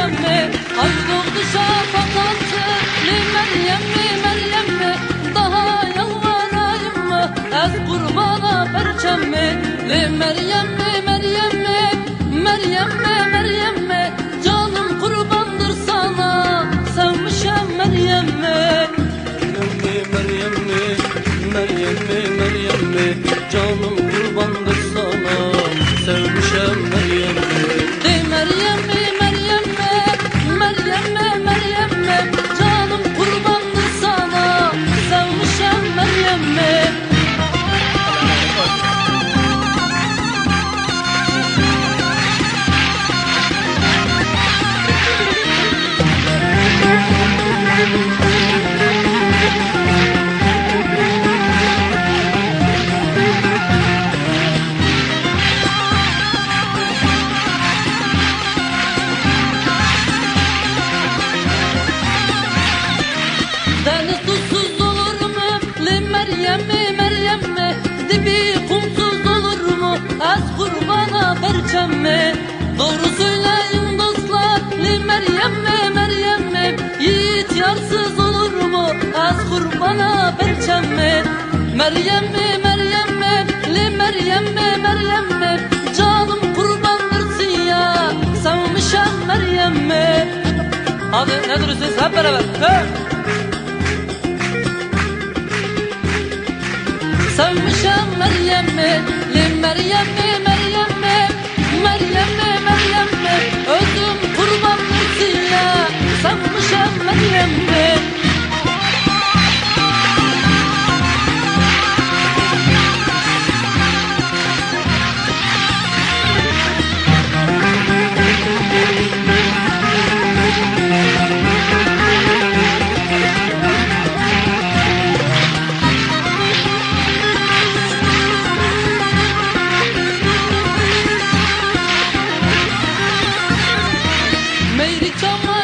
Meryem'e, ay doğdu şafak altı. Meryem'e, Meryem'e, daha yalvarayım mı? Ez kurbana perçem'e. Meryem'e, Meryem'e, Meryem'e, Meryem'e, canım kurbandır sana, sevmişem Meryem'e. Meryem'e, Meryem'e, Meryem'e, canım kurbandır sana, sevmişem Meryem'e. Meryem'e, Meryem'e, Meryem'e, Meryem'e, canım kurbandır sana, sevmişem Meryem'e. Deniz tuzsuz olur mu? Meryem'e, Meryem'e, dibi kumsuz olur mu? Az kurbana perçem'e. Doğru söyleyin dostlar, Meryem'e, Meryem'e, yiğit yarsız olur mu? Az kurbana perçem'e. Meryem'e, Meryem'e, Meryem'e, Meryem'e, canım kurbandırsın ya, sevmişem Meryem'e. Hadi ne duruyorsunuz hep beraber? He? Sevmişem Meryem'e, Meryem'e, Meryem'e, Meryem'e, Meryem'e, özüm kurbanlırsın ya, sevmişem Meryem'e. Meyri çam